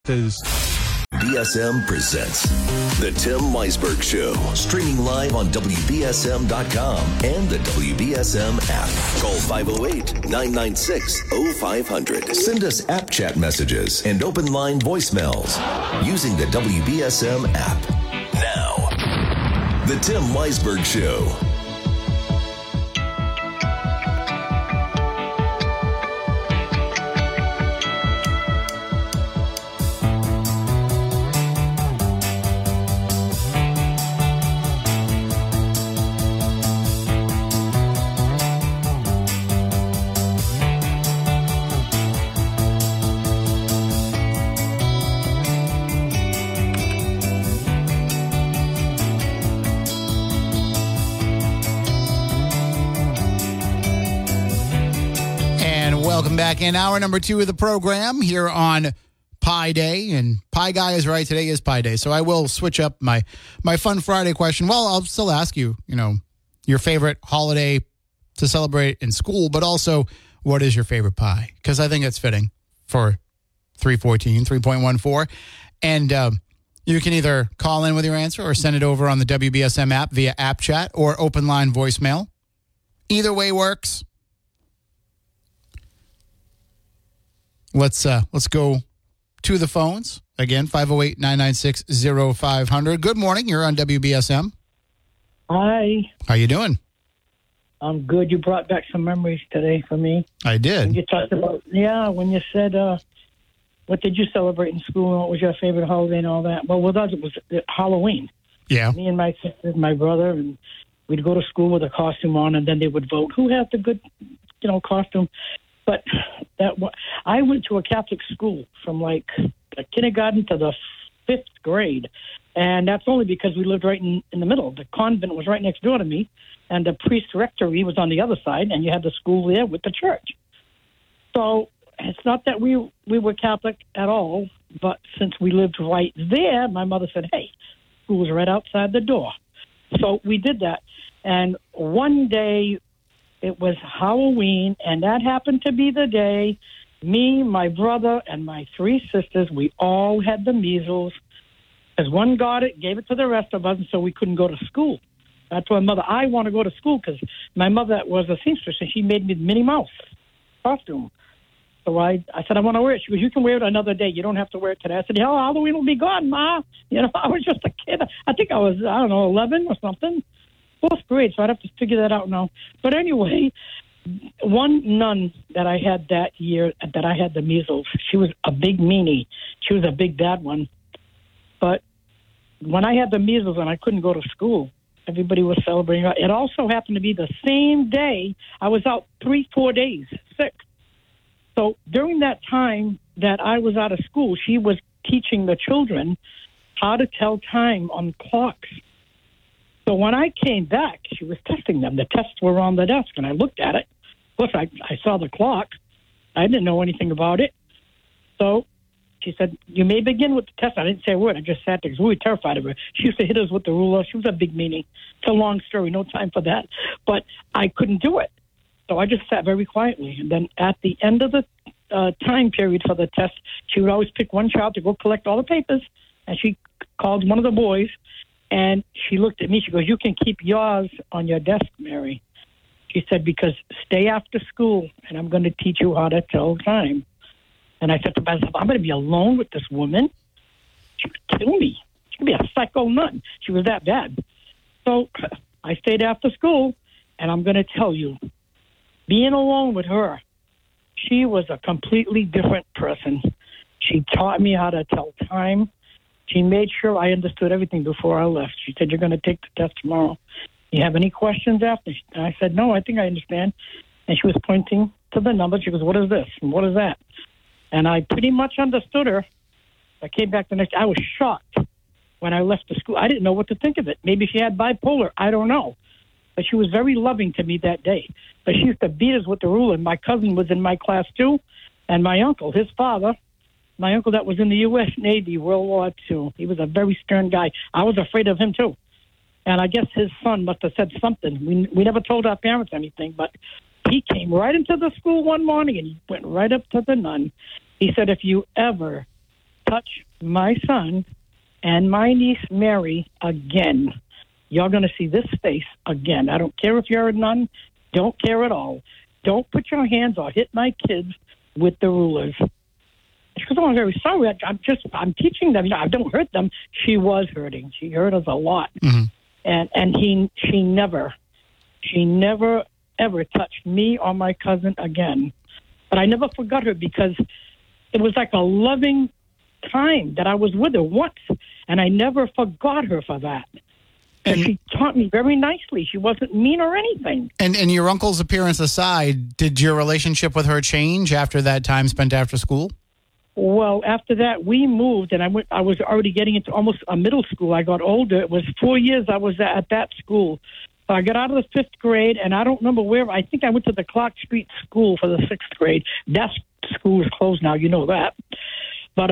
BSM presents The Tim Weisberg Show, streaming live on WBSM.com and the WBSM app. Call 508-996-0500. Send us app chat messages and open line voicemails using the WBSM app. Now, The Tim Weisberg Show. Welcome back in hour number 2 of the program here on Pi Day. And Pi Guy is right. Today is Pi Day. So I will switch up my Fun Friday question. Well, I'll still ask you, your favorite holiday to celebrate in school, but also what is your favorite pie? Because I think it's fitting for 314. And you can either call in with your answer or send it over on the WBSM app via app chat or open line voicemail. Either way works. Let's go to the phones. Again, 508-996-0500. Good morning. You're on WBSM. Hi. How you doing? I'm good. You brought back some memories today for me. I did. When you talked about, when you said, what did you celebrate in school and what was your favorite holiday and all that? Well, with us, it was Halloween. Yeah. Me and my sister, my brother, and we'd go to school with a costume on, and then they would vote who had the good, costume. But I went to a Catholic school from like kindergarten to the 5th grade. And that's only because we lived right in the middle. The convent was right next door to me. And the priest rectory was on the other side. And you had the school there with the church. So it's not that we were Catholic at all. But since we lived right there, my mother said, hey, school's right outside the door. So we did that. And one day, it was Halloween, and that happened to be the day me, my brother, and my 3 sisters, we all had the measles. As one got it, gave it to the rest of us, and so we couldn't go to school. That's why I want to go to school because my mother was a seamstress, and she made me the Minnie Mouse costume. So I said, I want to wear it. She goes, you can wear it another day. You don't have to wear it today. I said, hell, Halloween will be gone, Ma. I was just a kid. I think I was, 11 or something. 4th grade, so I'd have to figure that out now. But anyway, one nun that I had that year that I had the measles, she was a big meanie. She was a big bad one. But when I had the measles and I couldn't go to school, everybody was celebrating. It also happened to be the same day I was out 3-4 days sick. So during that time that I was out of school, she was teaching the children how to tell time on clocks. So when I came back, she was testing them. The tests were on the desk, and I looked at it. Of course, I saw the clock. I didn't know anything about it. So she said, you may begin with the test. I didn't say a word. I just sat there because we were terrified of her. She used to hit us with the ruler. She was a big meanie. It's a long story. No time for that. But I couldn't do it. So I just sat very quietly. And then at the end of the time period for the test, she would always pick one child to go collect all the papers. And she called one of the boys. And she looked at me. She goes, you can keep yours on your desk, Mary. She said, because stay after school, and I'm going to teach you how to tell time. And I said to myself, I'm going to be alone with this woman. She would kill me. She could be a psycho nun. She was that bad. So I stayed after school, and I'm going to tell you, being alone with her, she was a completely different person. She taught me how to tell time. She made sure I understood everything before I left. She said, you're going to take the test tomorrow. You have any questions after? And I said, no, I think I understand. And she was pointing to the numbers. She goes, what is this? And what is that? And I pretty much understood her. I came back the next day. I was shocked when I left the school. I didn't know what to think of it. Maybe she had bipolar. I don't know. But she was very loving to me that day. But she used to beat us with the ruler. My cousin was in my class, too. And my uncle, his father, my uncle that was in the U.S. Navy, World War II. He was a very stern guy. I was afraid of him, too. And I guess his son must have said something. We never told our parents anything, but he came right into the school one morning, and he went right up to the nun. He said, if you ever touch my son and my niece Mary again, you're going to see this face again. I don't care if you're a nun. Don't care at all. Don't put your hands or hit my kids with the rulers. She goes, oh, I'm very sorry. I'm teaching them. I don't hurt them. She was hurting. She hurt us a lot. Mm-hmm. And she never ever touched me or my cousin again. But I never forgot her because it was like a loving time that I was with her once, and I never forgot her for that. And she taught me very nicely. She wasn't mean or anything. And your uncle's appearance aside, did your relationship with her change after that time spent after school? Well, after that, we moved, and I was already getting into almost a middle school. I got older. It was 4 years I was at that school. So I got out of the 5th grade, and I don't remember where. I think I went to the Clark Street School for the 6th grade. That school is closed now. You know that. But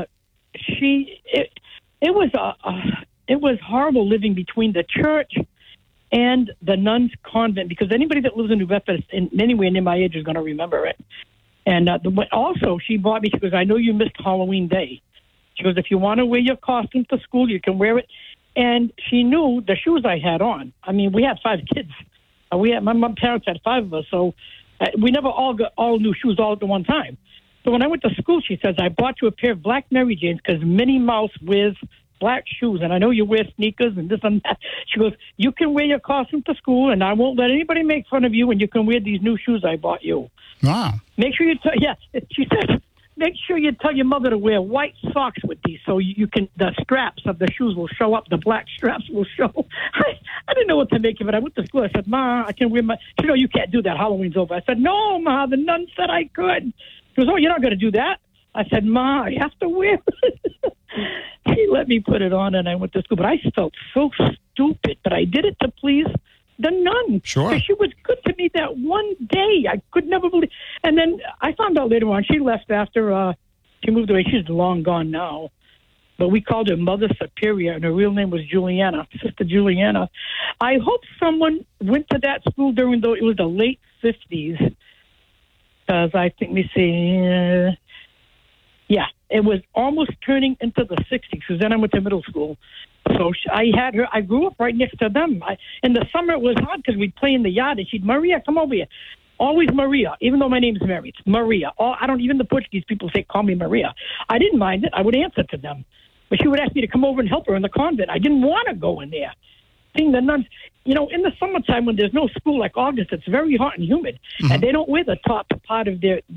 it was horrible living between the church and the nuns' convent, because anybody that lives in New Bedford in anywhere near my age is going to remember it. And also, she bought me, she goes, I know you missed Halloween Day. She goes, if you want to wear your costume to school, you can wear it. And she knew the shoes I had on. I mean, we had 5 kids. My parents had 5 of us, so we never all got all new shoes all at the one time. So when I went to school, she says, I bought you a pair of black Mary Janes because Minnie Mouse wears black shoes, and I know you wear sneakers and this and that. She goes, you can wear your costume to school, and I won't let anybody make fun of you, and you can wear these new shoes I bought you. Wow. Make sure you she said, make sure you tell your mother to wear white socks with these so you can, the straps of the shoes will show up, the black straps will show. I didn't know what to make of it. I went to school. I said, Ma, I can wear my, she goes, you can't do that. Halloween's over. I said, no, Ma, the nun said I could. She goes, oh, you're not going to do that? I said, Ma, I have to wear it. She let me put it on, and I went to school. But I felt so stupid, but I did it to please the nun. Sure. She was good to me that one day. I could never believe. And then I found out later on, she left after she moved away. She's long gone now. But we called her Mother Superior, and her real name was Juliana, Sister Juliana. I hope someone went to that school during it was the late 50s. Because I think, let me see, yeah, it was almost turning into the 60s, because then I went to middle school. So I had her. I grew up right next to them. In the summer, it was hard because we'd play in the yard, and she'd, Maria, come over here. Always Maria, even though my name's Mary. It's Maria. Even the Portuguese people say, call me Maria. I didn't mind it. I would answer to them. But she would ask me to come over and help her in the convent. I didn't want to go in there. Seeing the nuns, in the summertime when there's no school like August, it's very hot and humid, and they don't wear the top part of their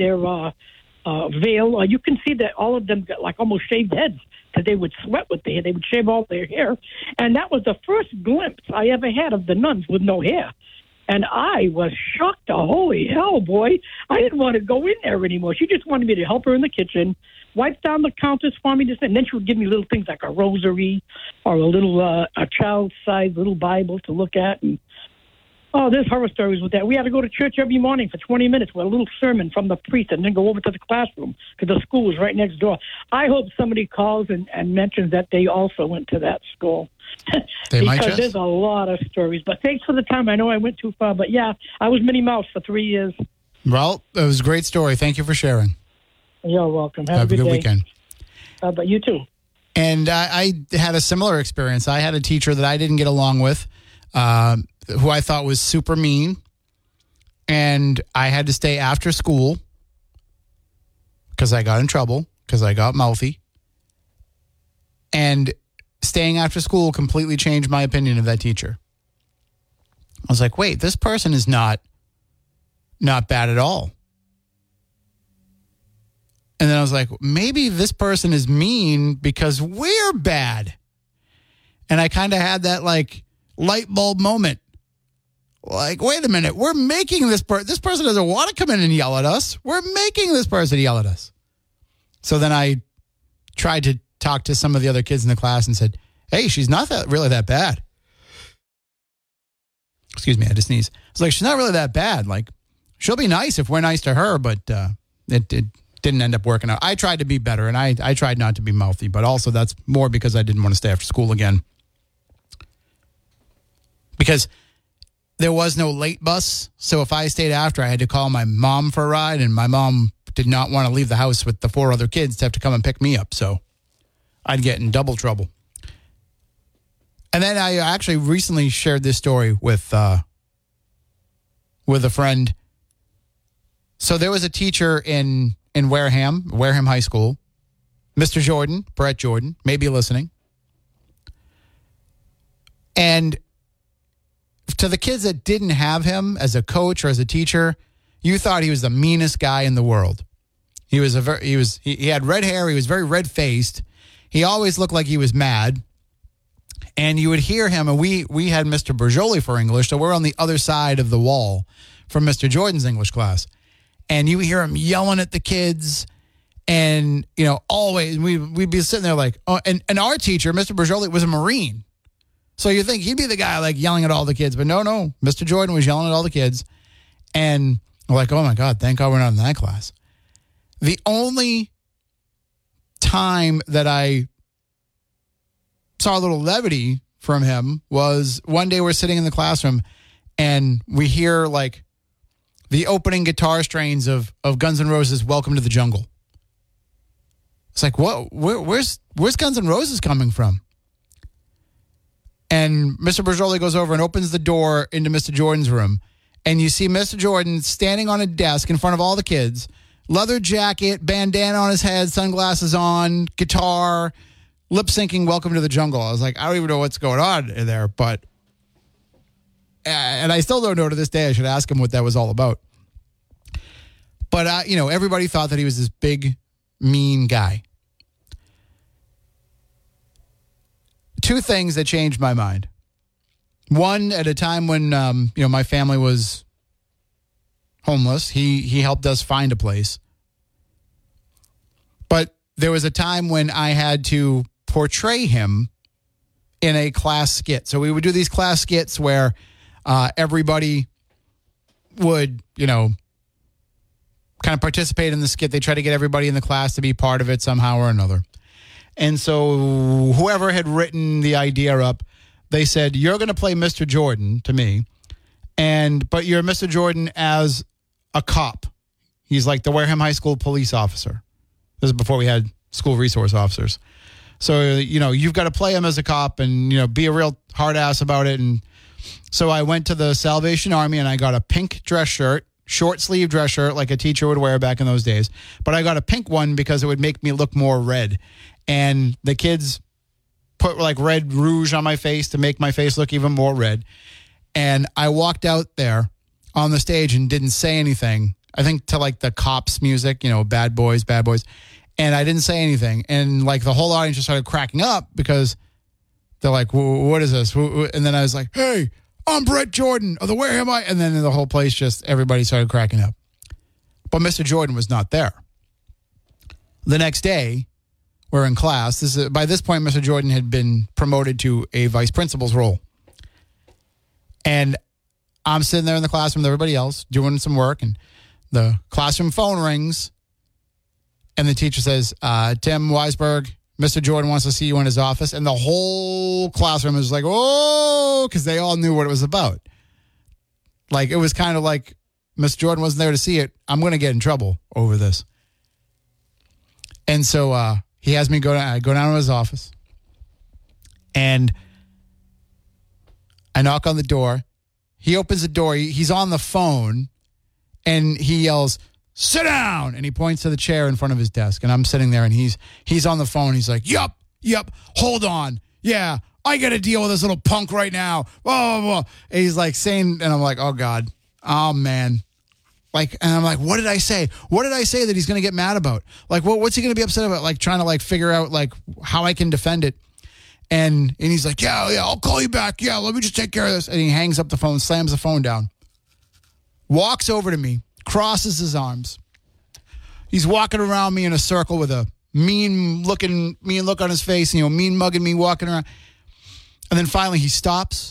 veil. You can see that all of them got like almost shaved heads because they would sweat with their hair. They would shave all their hair, and that was the first glimpse I ever had of the nuns with no hair. And I was shocked. Holy hell, boy. I didn't want to go in there anymore. She just wanted me to help her in the kitchen, wipe down the counters for me, and then she would give me little things like a rosary or a little a child-sized little Bible to look at. And there's horror stories with that. We had to go to church every morning for 20 minutes with a little sermon from the priest and then go over to the classroom because the school was right next door. I hope somebody calls and mentions that they also went to that school. They might because there's a lot of stories. But thanks for the time. I know I went too far. But, yeah, I was Minnie Mouse for 3 years. Well, it was a great story. Thank you for sharing. You're welcome. Have a good day. weekend. But you too. And I had a similar experience. I had a teacher that I didn't get along with, who I thought was super mean. And I had to stay after school because I got in trouble, because I got mouthy. And staying after school completely changed my opinion of that teacher. I was like, wait, this person is not bad at all. And then I was like, maybe this person is mean because we're bad. And I kind of had that like light bulb moment. Like, wait a minute, we're making this person doesn't want to come in and yell at us. We're making this person yell at us. So then I tried to talk to some of the other kids in the class and said, hey, she's not really that bad. Excuse me, I had to sneeze. I was like, she's not really that bad. Like, she'll be nice if we're nice to her, but it didn't end up working out. I tried to be better, and I tried not to be mouthy, but also that's more because I didn't want to stay after school again. Because there was no late bus, so if I stayed after, I had to call my mom for a ride, and my mom did not want to leave the house with the 4 other kids to have to come and pick me up, so I'd get in double trouble. And then I actually recently shared this story with a friend. So there was a teacher in Wareham High School, Mr. Jordan, Brett Jordan, maybe listening. And to the kids that didn't have him as a coach or as a teacher, you thought he was the meanest guy in the world. He had red hair. He was very red-faced. He always looked like he was mad. And you would hear him, and we had Mr. Bergioli for English, so we're on the other side of the wall from Mr. Jordan's English class. And you hear him yelling at the kids, and, always, we'd be sitting there like, oh, and our teacher, Mr. Bergioli, was a Marine. So you think he'd be the guy, like, yelling at all the kids. But no, Mr. Jordan was yelling at all the kids. And we're like, oh, my God, thank God we're not in that class. The only time that I saw a little levity from him was one day we're sitting in the classroom and we hear like the opening guitar strains of Guns N' Roses' Welcome to the Jungle. It's like, what? Where's Guns N' Roses coming from? And Mr. Bergioli goes over and opens the door into Mr. Jordan's room. And you see Mr. Jordan standing on a desk in front of all the kids, leather jacket, bandana on his head, sunglasses on, guitar, lip syncing Welcome to the Jungle. I was like, I don't even know what's going on in there, but, and I still don't know to this day. I should ask him what that was all about. But, everybody thought that he was this big, mean guy. Two things that changed my mind. One, at a time when, my family was homeless, he helped us find a place. But there was a time when I had to portray him in a class skit. So we would do these class skits where everybody would, kind of participate in the skit. They try to get everybody in the class to be part of it somehow or another. And so whoever had written the idea up, they said, you're going to play Mr. Jordan to me, but you're Mr. Jordan as a cop. He's like the Wareham High School police officer. This is before we had school resource officers. So, you've got to play him as a cop and, be a real hard ass about it. And so I went to the Salvation Army and I got a pink dress shirt, short sleeve dress shirt like a teacher would wear back in those days. But I got a pink one because it would make me look more red. And the kids put like red rouge on my face to make my face look even more red. And I walked out there on the stage and didn't say anything. I think to like the cops music, bad boys. And I didn't say anything. And like the whole audience just started cracking up because they're like, what is this? And then I was like, hey, I'm Brett Jordan of the Wareham High. And then the whole place everybody started cracking up. But Mr. Jordan was not there. The next day, we're in class. By this point, Mr. Jordan had been promoted to a vice principal's role. And I'm sitting there in the classroom with everybody else doing some work, and the classroom phone rings, and the teacher says, Tim Weisberg, Mr. Jordan wants to see you in his office. And the whole classroom was like, oh, because they all knew what it was about. Like, it was kind of like Mr. Jordan wasn't there to see it. I'm going to get in trouble over this. And so he has me go down to his office, and I knock on the door. He opens the door. He's on the phone, and he yells, sit down, and he points to the chair in front of his desk, and I'm sitting there, and he's on the phone. He's like, yep, hold on. Yeah, I got to deal with this little punk right now. Blah, blah, blah. And he's like saying, and I'm like, oh, God. Oh, man. Like, and I'm like, what did I say? What did I say that he's going to get mad about? Like, what's he going to be upset about? Like, trying to, like, figure out, like, how I can defend it. And he's like, yeah, I'll call you back. Yeah, let me just take care of this. And he hangs up the phone, slams the phone down, walks over to me, crosses his arms. He's walking around me in a circle with a mean look on his face, and, mean mugging me, walking around. And then finally he stops.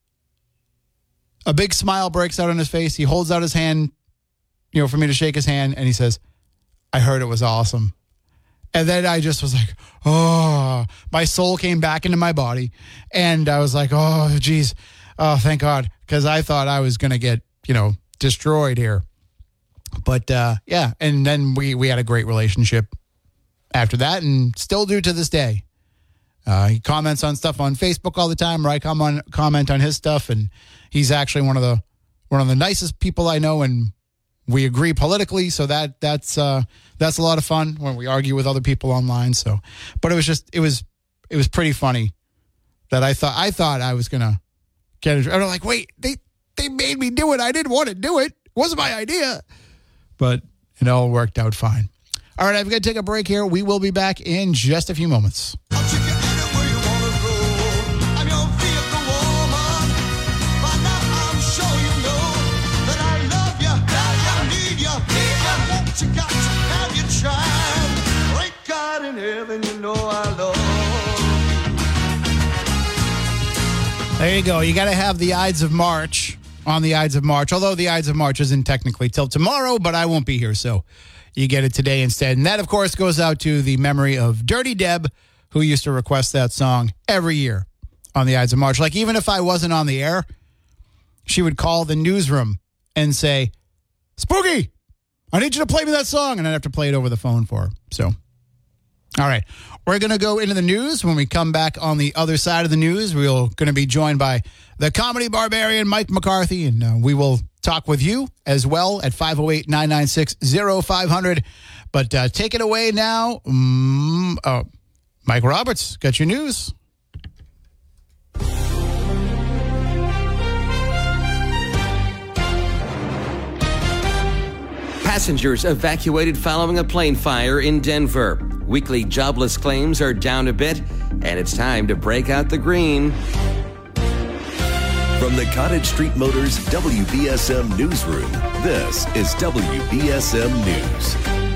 A big smile breaks out on his face. He holds out his hand, for me to shake his hand, and he says, I heard it was awesome. And then I just was like, oh, my soul came back into my body. And I was like, oh, geez. Oh, thank God. Because I thought I was going to get, destroyed here. But, yeah. And then we had a great relationship after that, and still do to this day. He comments on stuff on Facebook all the time, or I comment on his stuff, and he's actually one of the nicest people I know, and we agree politically, so that's a lot of fun when we argue with other people online. So, but it was pretty funny that I thought I was gonna get it. I'm like, wait, they made me do it. I didn't want to do it. It wasn't my idea, but it all worked out fine. All right, I've got to take a break here. We will be back in just a few moments. You got to have your child. Great God in heaven, you know I love you. There you go. You got to have the Ides of March on the Ides of March. Although the Ides of March isn't technically till tomorrow, but I won't be here, so you get it today instead. And that, of course, goes out to the memory of Dirty Deb, who used to request that song every year on the Ides of March. Like, even if I wasn't on the air, she would call the newsroom and say, Spooky, I need you to play me that song, and I'd have to play it over the phone for her. So, all right. We're going to go into the news. When we come back on the other side of the news, we're going to be joined by the comedy barbarian, Mike McCarthy, and we will talk with you as well at 508-996-0500. But take it away now. Mike Roberts, got your news. Passengers evacuated following a plane fire in Denver. Weekly jobless claims are down a bit, and it's time to break out the green. From the Cottage Street Motors WBSM Newsroom, this is WBSM News.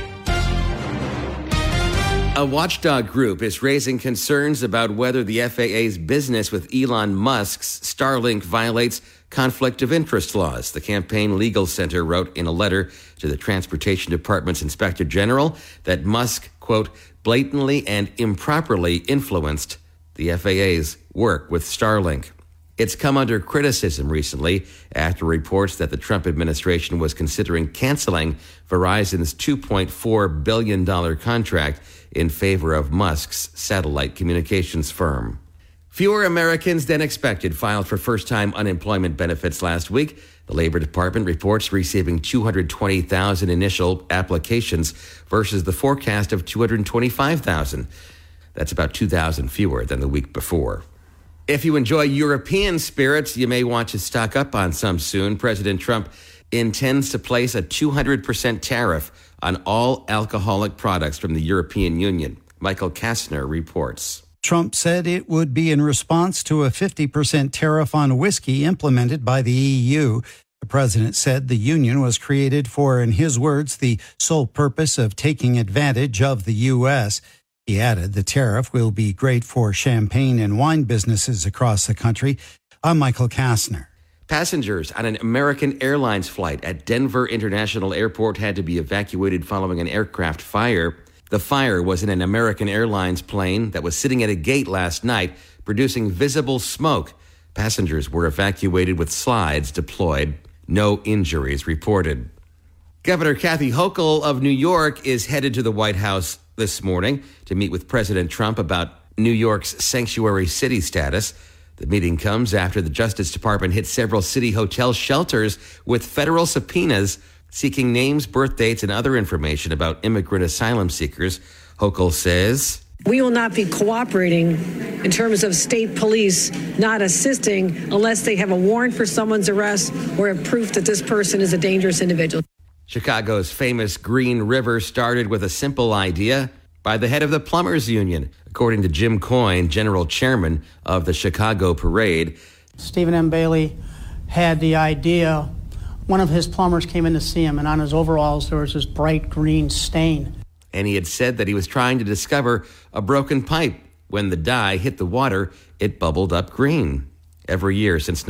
A watchdog group is raising concerns about whether the FAA's business with Elon Musk's Starlink violates conflict of interest laws. The Campaign Legal Center wrote in a letter to the Transportation Department's Inspector General that Musk, quote, blatantly and improperly influenced the FAA's work with Starlink. It's come under criticism recently after reports that the Trump administration was considering canceling Verizon's $2.4 billion contract in favor of Musk's satellite communications firm. Fewer Americans than expected filed for first-time unemployment benefits last week. The Labor Department reports receiving 220,000 initial applications versus the forecast of 225,000. That's about 2,000 fewer than the week before. If you enjoy European spirits, you may want to stock up on some soon. President Trump intends to place a 200% tariff on all alcoholic products from the European Union. Michael Kastner reports. Trump said it would be in response to a 50% tariff on whiskey implemented by the EU. The president said the union was created for, in his words, the sole purpose of taking advantage of the U.S. He added the tariff will be great for champagne and wine businesses across the country. I'm Michael Kastner. Passengers on an American Airlines flight at Denver International Airport had to be evacuated following an aircraft fire. The fire was in an American Airlines plane that was sitting at a gate last night, producing visible smoke. Passengers were evacuated with slides deployed. No injuries reported. Governor Kathy Hochul of New York is headed to the White House this morning to meet with President Trump about New York's sanctuary city status. The meeting comes after the Justice Department hit several city hotel shelters with federal subpoenas seeking names, birth dates, and other information about immigrant asylum seekers. Hochul says, we will not be cooperating in terms of state police not assisting unless they have a warrant for someone's arrest or have proof that this person is a dangerous individual. Chicago's famous Green River started with a simple idea by the head of the Plumbers Union, according to Jim Coyne, general chairman of the Chicago Parade. Stephen M. Bailey had the idea. One of his plumbers came in to see him, and on his overalls there was this bright green stain. And he had said that he was trying to discover a broken pipe. When the dye hit the water, it bubbled up green. Every year since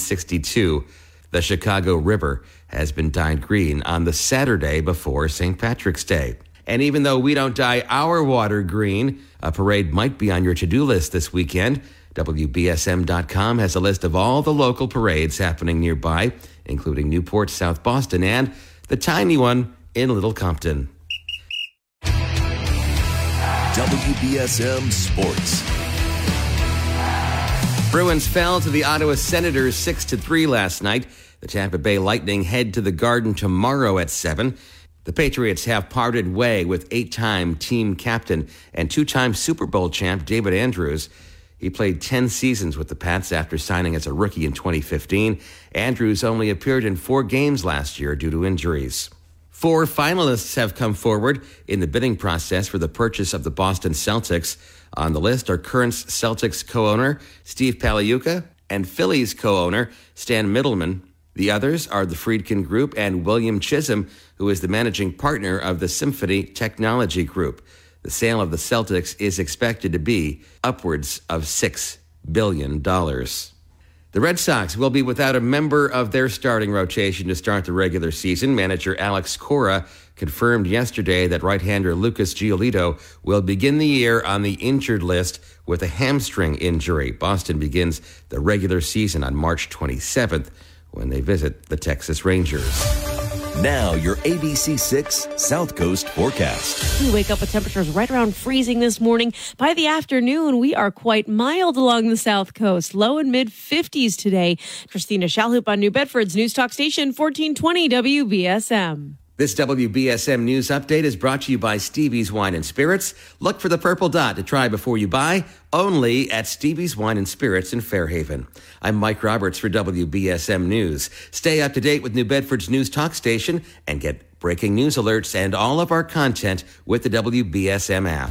1962, the Chicago River has been dyed green on the Saturday before St. Patrick's Day. And even though we don't dye our water green, a parade might be on your to-do list this weekend. WBSM.com has a list of all the local parades happening nearby, including Newport, South Boston, and the tiny one in Little Compton. WBSM Sports. Bruins fell to the Ottawa Senators 6-3 last night. The Tampa Bay Lightning head to the Garden tomorrow at 7. The Patriots have parted way with 8-time team captain and 2-time Super Bowl champ David Andrews. He played 10 seasons with the Pats after signing as a rookie in 2015. Andrews only appeared in 4 games last year due to injuries. 4 finalists have come forward in the bidding process for the purchase of the Boston Celtics. On the list are current Celtics co-owner Steve Paliuka and Phillies co-owner Stan Middleman. The others are the Friedkin Group and William Chisholm, who is the managing partner of the Symphony Technology Group. The sale of the Celtics is expected to be upwards of $6 billion. The Red Sox will be without a member of their starting rotation to start the regular season. Manager Alex Cora confirmed yesterday that right-hander Lucas Giolito will begin the year on the injured list with a hamstring injury. Boston begins the regular season on March 27th when they visit the Texas Rangers. Now, your ABC6 South Coast forecast. We wake up with temperatures right around freezing this morning. By the afternoon, we are quite mild along the South Coast. Low and mid 50s today. Christina Shalhoop on New Bedford's News Talk Station 1420 WBSM. This WBSM News Update is brought to you by Stevie's Wine and Spirits. Look for the purple dot to try before you buy, only at Stevie's Wine and Spirits in Fairhaven. I'm Mike Roberts for WBSM News. Stay up to date with New Bedford's News Talk Station and get breaking news alerts and all of our content with the WBSM app.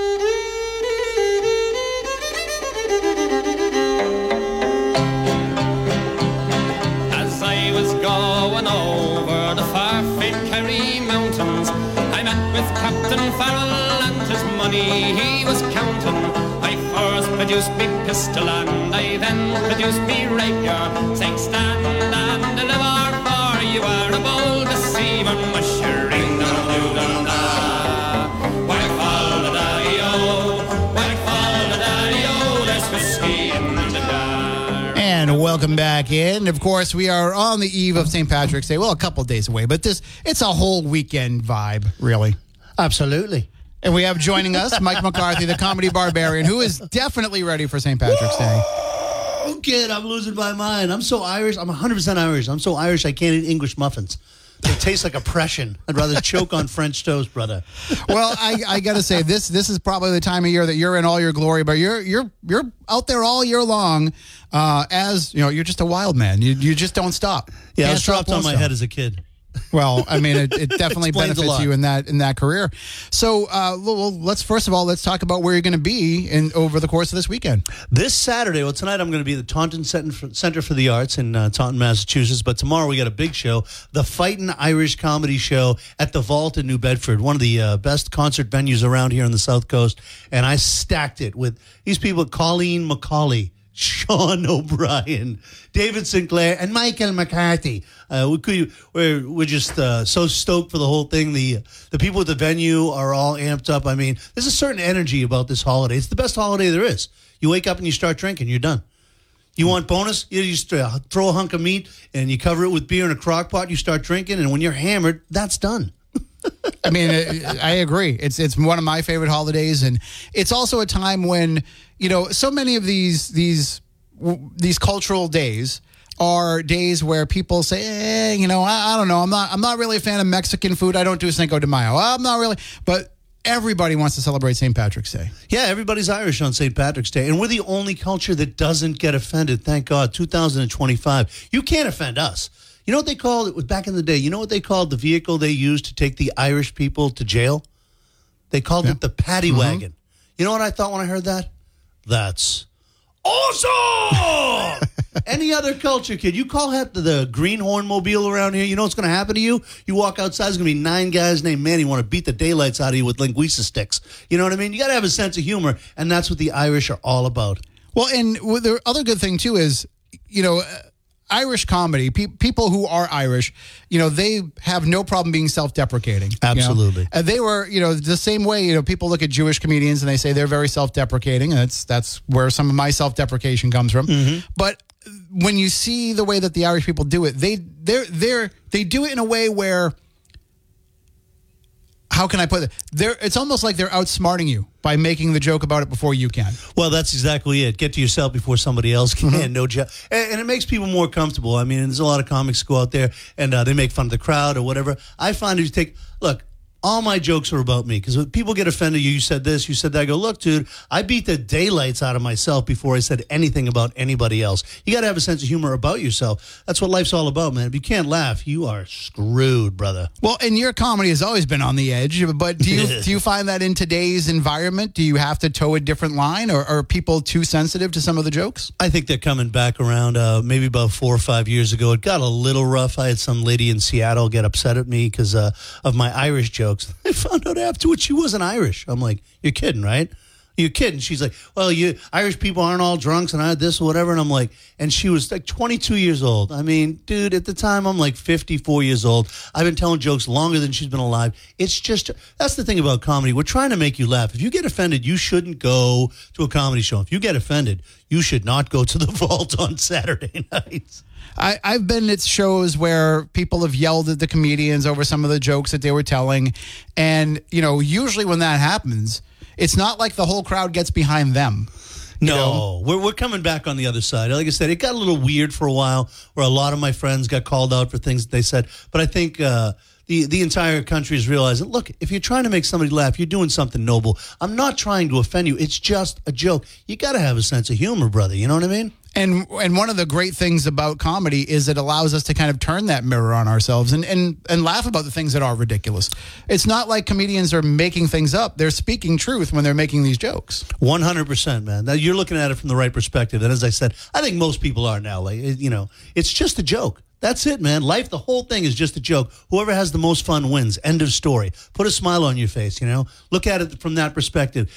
As I was going over the far-famed Kerry Mountains, I met with Captain Farrell and his money he was counting. I first produced me pistol and I then produced me rapier, saying stand and deliver, for you are a bold deceiver, mushering da-da-da-da. Whack fall the daddy-o, whack fall the daddy-o, there's whiskey in the jar. And welcome back in. Of course, we are on the eve of St. Patrick's Day. Well, a couple days away, but it's a whole weekend vibe, really. Absolutely. And we have joining us Mike McCarthy, the comedy barbarian, who is definitely ready for St. Patrick's Day. Oh, kid, I'm losing my mind. I'm so Irish. I'm 100% Irish. I'm so Irish I can't eat English muffins. They taste like oppression. I'd rather choke on French toast, brother. Well, I got to say, this is probably the time of year that you're in all your glory, but you're out there all year long. As you know, you're just a wild man. You just don't stop. Yeah, I was dropped on my head as a kid. Well, I mean, it definitely benefits you in that career. So, let's talk about where you're going to be over the course of this weekend. This Saturday, well, tonight I'm going to be at the Taunton Center for the Arts in Taunton, Massachusetts. But tomorrow we got a big show, the Fightin' Irish Comedy Show at the Vault in New Bedford, one of the best concert venues around here on the South Coast. And I stacked it with these people: Colleen McCauley, Sean O'Brien, David Sinclair, and Michael McCarthy. We're just so stoked for the whole thing. The people at the venue are all amped up. I mean, there's a certain energy about this holiday. It's the best holiday there is. You wake up and you start drinking. You're done. You want bonus? You just throw a hunk of meat and you cover it with beer in a crock pot. You start drinking, and when you're hammered, that's done. I mean, I agree. It's one of my favorite holidays, and it's also a time when, you know, so many of these cultural days are days where people say, you know, I don't know, I'm not really a fan of Mexican food. I don't do Cinco de Mayo. I'm not really, but everybody wants to celebrate St. Patrick's Day. Yeah, everybody's Irish on St. Patrick's Day, and we're the only culture that doesn't get offended. Thank God. 2025, you can't offend us. You know what they called it? Back in the day, you know what they called the vehicle they used to take the Irish people to jail? They called it the paddy wagon. You know what I thought when I heard that? That's awesome! Any other culture, kid, you call that the Greenhorn Mobile around here, you know what's going to happen to you? You walk outside, there's going to be 9 guys named Manny want to beat the daylights out of you with linguiça sticks. You know what I mean? You got to have a sense of humor, and that's what the Irish are all about. Well, and the other good thing, too, is, you know, Irish comedy, people who are Irish, you know, they have no problem being self-deprecating. Absolutely. You know? They were, you know, the same way, you know, people look at Jewish comedians and they say they're very self-deprecating. And that's where some of my self-deprecation comes from. Mm-hmm. But when you see the way that the Irish people do it, they do it in a way where, how can I put it? It's almost like they're outsmarting you by making the joke about it before you can. Well, that's exactly it. Get to yourself before somebody else can. Mm-hmm. No joke. And it makes people more comfortable. I mean, there's a lot of comics who go out there and they make fun of the crowd or whatever. I find if you look, all my jokes are about me because when people get offended, you said this, you said that. I go, look, dude, I beat the daylights out of myself before I said anything about anybody else. You got to have a sense of humor about yourself. That's what life's all about, man. If you can't laugh, you are screwed, brother. Well, and your comedy has always been on the edge, but do you find that in today's environment, do you have to toe a different line, or are people too sensitive to some of the jokes? I think they're coming back around. Maybe about 4 or 5 years ago, it got a little rough. I had some lady in Seattle get upset at me because of my Irish jokes. I found out afterwards she wasn't Irish. I'm like, you're kidding, right? You're kidding. She's like, well, Irish people aren't all drunks and I had this or whatever. And I'm like, and she was like 22 years old. I mean, dude, at the time I'm like 54 years old. I've been telling jokes longer than she's been alive. It's just, that's the thing about comedy. We're trying to make you laugh. If you get offended, you shouldn't go to a comedy show. If you get offended, you should not go to the Vault on Saturday nights. I've been at shows where people have yelled at the comedians over some of the jokes that they were telling. And, usually when that happens, it's not like the whole crowd gets behind them. No, we're coming back on the other side. Like I said, it got a little weird for a while where a lot of my friends got called out for things that they said. But I think the entire country is realizing, look, if you're trying to make somebody laugh, you're doing something noble. I'm not trying to offend you. It's just a joke. You got to have a sense of humor, brother. You know what I mean? And one of the great things about comedy is it allows us to kind of turn that mirror on ourselves and laugh about the things that are ridiculous. It's not like comedians are making things up. They're speaking truth when they're making these jokes. 100%, man. Now, you're looking at it from the right perspective. And as I said, I think most people are now. Like, it's just a joke. That's it, man. Life, the whole thing is just a joke. Whoever has the most fun wins. End of story. Put a smile on your face, Look at it from that perspective.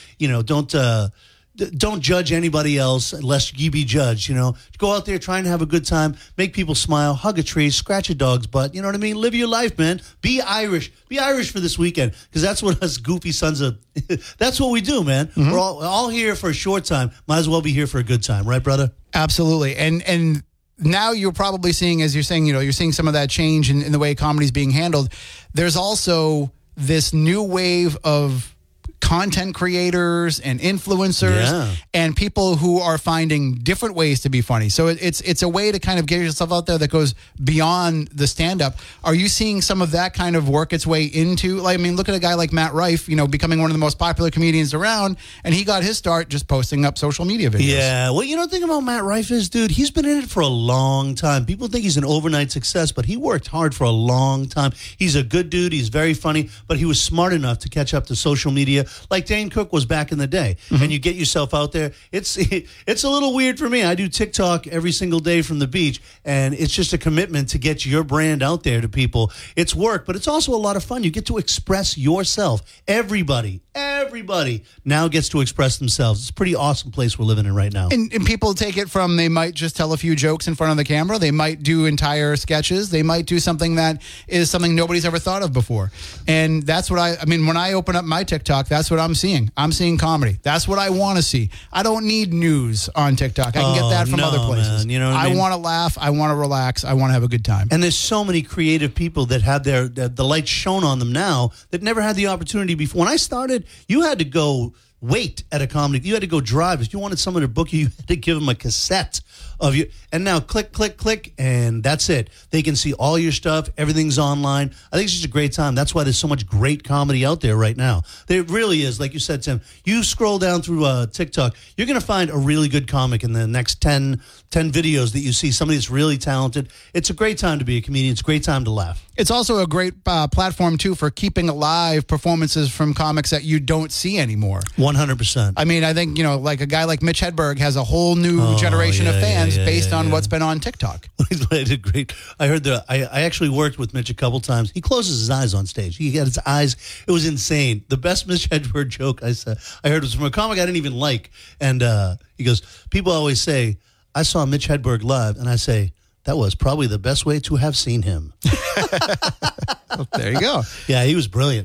Don't judge anybody else lest ye be judged, Go out there, try and have a good time, make people smile, hug a tree, scratch a dog's butt, you know what I mean? Live your life, man. Be Irish. Be Irish for this weekend because that's what us goofy sons of, that's what we do, man. Mm-hmm. We're all here for a short time. Might as well be here for a good time, right, brother? Absolutely. And now you're probably seeing, as you're saying, you're seeing some of that change in the way comedy's being handled. There's also this new wave of content creators and influencers and people who are finding different ways to be funny. So it's a way to kind of get yourself out there that goes beyond the stand-up. Are you seeing some of that kind of work its way into, look at a guy like Matt Rife, becoming one of the most popular comedians around, and he got his start just posting up social media videos. Yeah, well, the thing about Matt Rife is, dude, he's been in it for a long time. People think he's an overnight success, but he worked hard for a long time. He's a good dude. He's very funny, but he was smart enough to catch up to social media like Dane Cook was back in the day. Mm-hmm. And you get yourself out there. It's a little weird for me. I do TikTok every single day from the beach, and it's just a commitment to get your brand out there to people. It's work, but it's also a lot of fun. You get to express yourself. Everybody now gets to express themselves. It's a pretty awesome place we're living in right now. And people take it from, they might just tell a few jokes in front of the camera. They might do entire sketches. They might do something that is something nobody's ever thought of before. And that's what when I open up my TikTok, that's what I'm seeing. I'm seeing comedy. That's what I want to see. I don't need news on TikTok. I can get that from other places. Man. You know what I mean? want to laugh. I want to relax. I want to have a good time. And there's so many creative people that have the light shown on them now that never had the opportunity before. When I started, you had to go wait at a comedy. You had to go drive. If you wanted someone to book you, you had to give them a cassette of you. And now click, click, click, and that's it. They can see all your stuff. Everything's online. I think it's just a great time. That's why there's so much great comedy out there right now. There really is. Like you said, Tim, you scroll down through TikTok, you're going to find a really good comic in the next 10 videos that you see. Somebody that's really talented. It's a great time to be a comedian. It's a great time to laugh. It's also a great platform, too, for keeping alive performances from comics that you don't see anymore. 100%. I mean, I think, like a guy like Mitch Hedberg has a whole new generation of fans based on what's been on TikTok. I did great. I heard I actually worked with Mitch a couple times. He closes his eyes on stage. He got his eyes. It was insane. The best Mitch Hedberg joke I heard was from a comic I didn't even like. And he goes, people always say, I saw Mitch Hedberg live. And I say, that was probably the best way to have seen him. Well, there you go. Yeah, he was brilliant.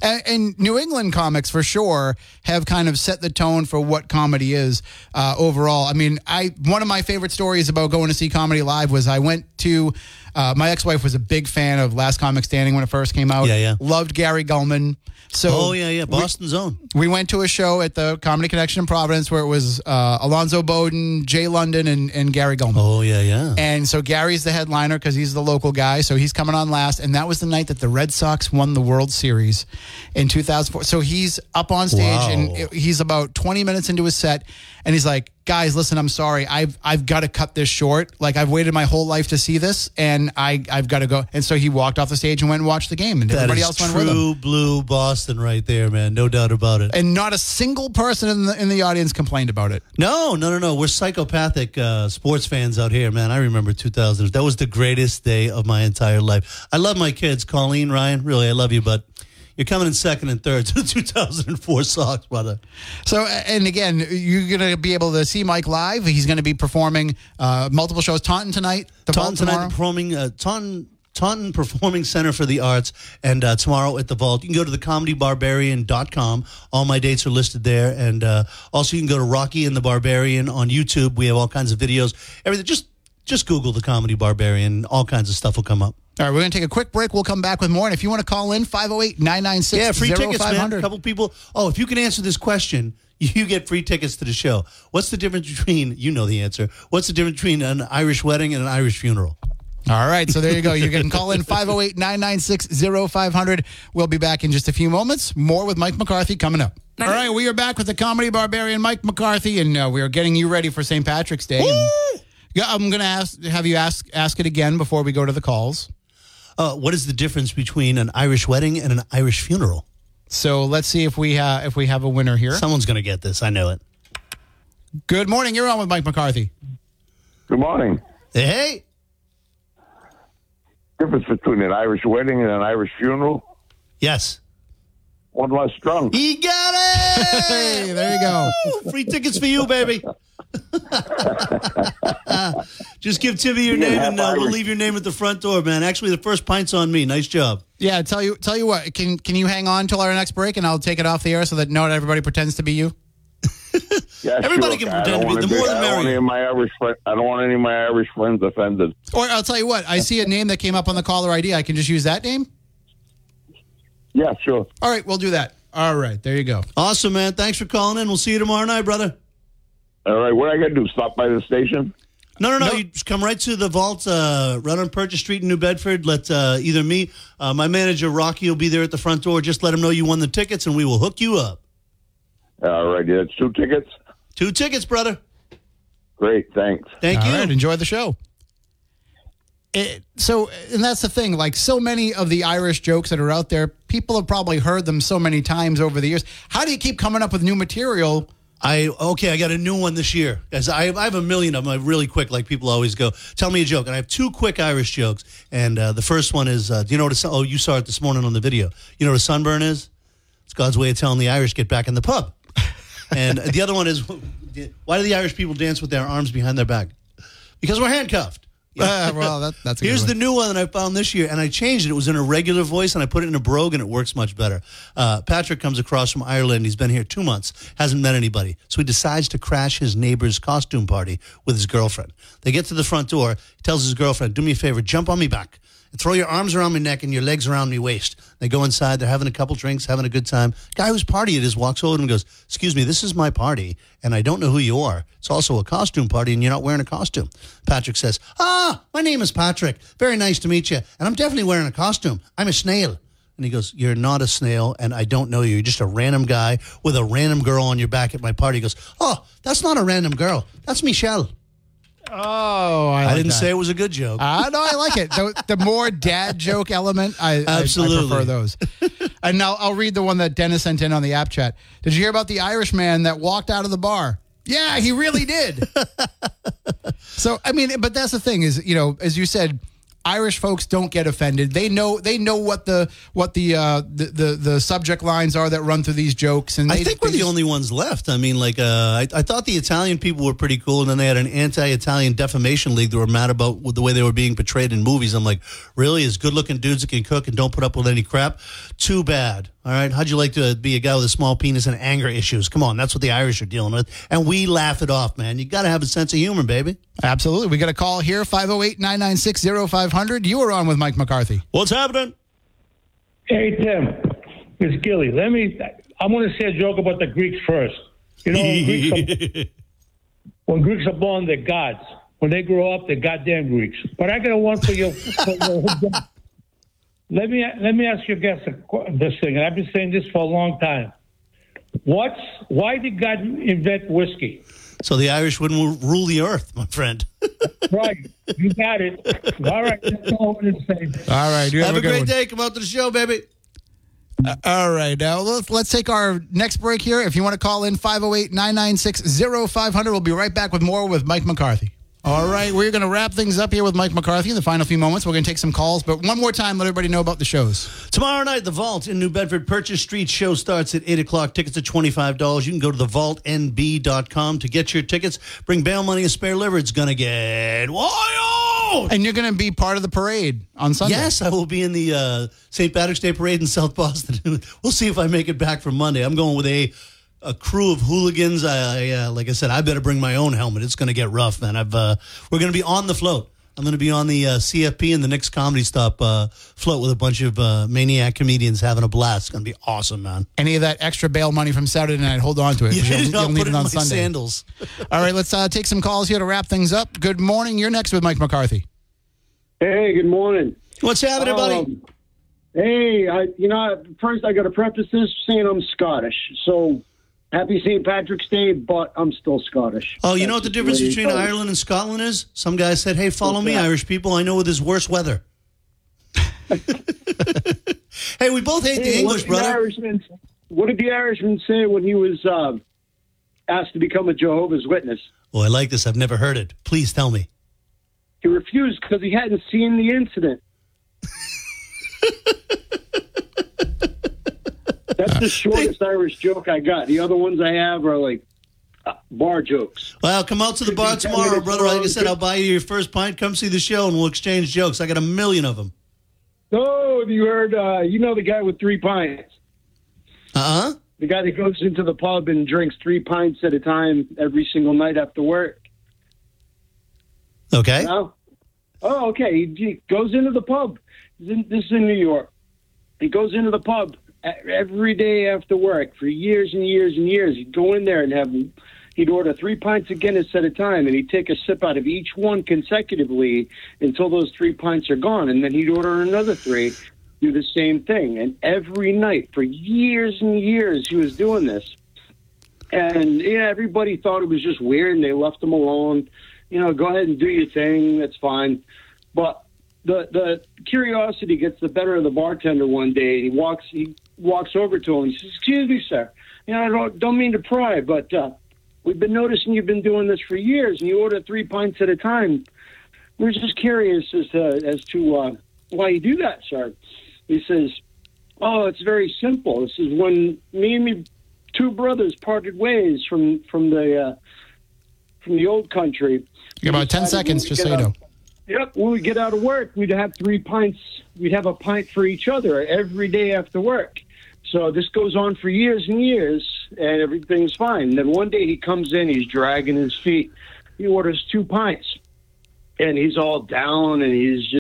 And New England comics, for sure, have kind of set the tone for what comedy is overall. I mean, one of my favorite stories about going to see comedy live was I went to, my ex-wife was a big fan of Last Comic Standing when it first came out. Yeah. Loved Gary Gulman. So Boston's own. We went to a show at the Comedy Connection in Providence where it was Alonzo Bowden, Jay London, and Gary Gulman. Oh, yeah. And so Gary's the headliner because he's the local guy. So he's coming on last. And that was the night that the Red Sox won the World Series in 2004. So he's up on stage and he's about 20 minutes into his set. And he's like, guys, listen, I'm sorry. I've got to cut this short. Like, I've waited my whole life to see this, and I've got to go. And so he walked off the stage and went and watched the game, and everybody else went with him. True blue Boston right there, man. No doubt about it. And not a single person in the audience complained about it. No. We're psychopathic sports fans out here, man. I remember 2000. That was the greatest day of my entire life. I love my kids. Colleen, Ryan, really, I love you, but you're coming in second and third to the 2004 Sox, brother. So, and again, you're going to be able to see Mike live. He's going to be performing multiple shows. Taunton tonight. Taunton Performing Center for the Arts, and tomorrow at the Vault. You can go to thecomedybarbarian.com. All my dates are listed there. And also you can go to Rocky and the Barbarian on YouTube. We have all kinds of videos. Everything. Just Google The Comedy Barbarian. All kinds of stuff will come up. All right, we're going to take a quick break. We'll come back with more. And if you want to call in, 508-996-0500. Yeah, free tickets, man. A couple people. Oh, if you can answer this question, you get free tickets to the show. What's the difference between, you know the answer, what's the difference between an Irish wedding and an Irish funeral? All right, so there you go. You can call in 508-996-0500. We'll be back in just a few moments. More with Mike McCarthy coming up. All right, we are back with the Comedy Barbarian, Mike McCarthy, and we are getting you ready for St. Patrick's Day. I'm going to have you ask it again before we go to the calls. What is the difference between an Irish wedding and an Irish funeral? So let's see if we have a winner here. Someone's going to get this. I know it. Good morning. You're on with Mike McCarthy. Good morning. Hey. Difference between an Irish wedding and an Irish funeral? Yes. One less drunk. He got it! Hey, there you go. Free tickets for you, baby. Just give Timmy your name, and we'll leave your name at the front door, man. Actually, the first pint's on me. Nice job. Yeah, tell you what. Can you hang on till our next break, and I'll take it off the air so that not everybody pretends to be you? Yeah, everybody can pretend to be. The more the merrier. I don't want any of my Irish friends offended. Or I'll tell you what. I see a name that came up on the caller ID. I can just use that name? Yeah, sure. All right, we'll do that. All right, there you go. Awesome, man. Thanks for calling in. We'll see you tomorrow night, brother. All right, what I got to do? Stop by the station? No. You just come right to the Vault, right on Purchase Street in New Bedford. Let either me, my manager, Rocky, will be there at the front door. Just let him know you won the tickets, and we will hook you up. All right, yeah, it's 2 tickets? 2 tickets, brother. Great, thanks. Thank you. All right, enjoy the show. And that's the thing. Like, so many of the Irish jokes that are out there, people have probably heard them so many times over the years. How do you keep coming up with new material? I got a new one this year. As I have a million of them. I'm really quick, like people always go, tell me a joke. And I have 2 quick Irish jokes. And the first one is, do you know what you saw it this morning on the video. You know what a sunburn is? It's God's way of telling the Irish, get back in the pub. And the other one is, why do the Irish people dance with their arms behind their back? Because we're handcuffed. Well, that's a Here's good one. the new one that I found this year, and I changed it. It was in a regular voice, and I put it in a brogue, and it works much better. Patrick comes across from Ireland. He's been here 2 months, hasn't met anybody. So he decides to crash his neighbor's costume party with his girlfriend. They get to the front door. He tells his girlfriend, do me a favor, jump on me back. And throw your arms around my neck and your legs around me waist. They go inside. They're having a couple drinks, having a good time. Guy whose party it is walks over and goes, excuse me, this is my party, and I don't know who you are. It's also a costume party, and you're not wearing a costume. Patrick says, my name is Patrick. Very nice to meet you. And I'm definitely wearing a costume. I'm a snail. And he goes, you're not a snail, and I don't know you. You're just a random guy with a random girl on your back at my party. He goes, that's not a random girl. That's Michelle. Oh, I didn't say it was a good joke. No, I like it. The more dad joke element, I prefer those. And now I'll read the one that Dennis sent in on the app chat. Did you hear about the Irishman that walked out of the bar? Yeah, he really did. So, I mean, but that's the thing is, as you said, Irish folks don't get offended. They know what the subject lines are that run through these jokes. And I think we're the only ones left. I mean, like I thought the Italian people were pretty cool, and then they had an anti-Italian defamation league that were mad about the way they were being portrayed in movies. I'm like, really? As good-looking dudes that can cook and don't put up with any crap? Too bad. All right, how'd you like to be a guy with a small penis and anger issues? Come on, that's what the Irish are dealing with, and we laugh it off, man. You got to have a sense of humor, baby. Absolutely. We got a call here, 508-996-0500. You are on with Mike McCarthy. What's happening? Hey, Tim. It's Gilly. I'm going to say a joke about the Greeks first. You know, when Greeks are born, they're gods. When they grow up, they're goddamn Greeks. But I got one for you. Let me ask your guest this thing, and I've been saying this for a long time. Why did God invent whiskey? So the Irish wouldn't rule the earth, my friend. Right. You got it. All right. That's all I'm going to say. All right. Have a great day. Come out to the show, baby. All right. Now, let's take our next break here. If you want to call in, 508-996-0500. We'll be right back with more with Mike McCarthy. All right. We're going to wrap things up here with Mike McCarthy in the final few moments. We're going to take some calls. But one more time, let everybody know about the shows. Tomorrow night, The Vault in New Bedford, Purchase Street. Show starts at 8 o'clock. Tickets are $25. You can go to thevaultnb.com to get your tickets. Bring bail money and spare liver. It's going to get wild. And you're going to be part of the parade on Sunday. Yes, I will be in the St. Patrick's Day Parade in South Boston. We'll see if I make it back for Monday. I'm going with a crew of hooligans. Like I said, I better bring my own helmet. It's going to get rough, man. We're going to be on the float. I'm going to be on the CFP and the Nick's Comedy Stop float with a bunch of maniac comedians having a blast. It's going to be awesome, man. Any of that extra bail money from Saturday night, hold on to it. You'll need it on Sunday. Sandals. All right, let's take some calls here to wrap things up. Good morning. You're next with Mike McCarthy. Hey, good morning. What's happening, buddy? Hey, first I got to preface this saying I'm Scottish. So happy St. Patrick's Day, but I'm still Scottish. Oh, you know what the difference between Ireland and Scotland is? Some guy said, hey, follow me, Irish people. I know there's worse weather. Hey, we both hate the English, brother. What did the Irishman say when he was asked to become a Jehovah's Witness? Oh, I like this. I've never heard it. Please tell me. He refused because he hadn't seen the incident. That's the shortest Irish joke I got. The other ones I have are like bar jokes. Well, come out to the bar tomorrow, brother. Like I said, I'll buy you your first pint. Come see the show, and we'll exchange jokes. I got 1 million of them. Oh, you heard, the guy with 3 pints. Uh-huh. The guy that goes into the pub and drinks 3 pints at a time every single night after work. Okay. You know? Oh, okay. He goes into the pub. This is in New York. He goes into the pub every day after work for years and years and years. He'd go in there and he'd order 3 pints of Guinness at a time, and he'd take a sip out of each one consecutively until those 3 pints are gone, and then he'd order another 3, do the same thing. And every night for years and years he was doing this. And, everybody thought it was just weird, and they left him alone. Go ahead and do your thing. That's fine. But the curiosity gets the better of the bartender one day. He walks over to him. He says, "Excuse me, sir. I don't mean to pry, but we've been noticing you've been doing this for years, and you order 3 pints at a time. We're just curious as to why you do that, sir." He says, "Oh, it's very simple. This is when me and my 2 brothers parted ways from the old country." You got about 10 seconds, just so you know. Yep. When we get out of work, we'd have 3 pints. We'd have a pint for each other every day after work. So this goes on for years and years, and everything's fine. And then one day he comes in, he's dragging his feet. He orders 2 pints, and he's all down, and he's just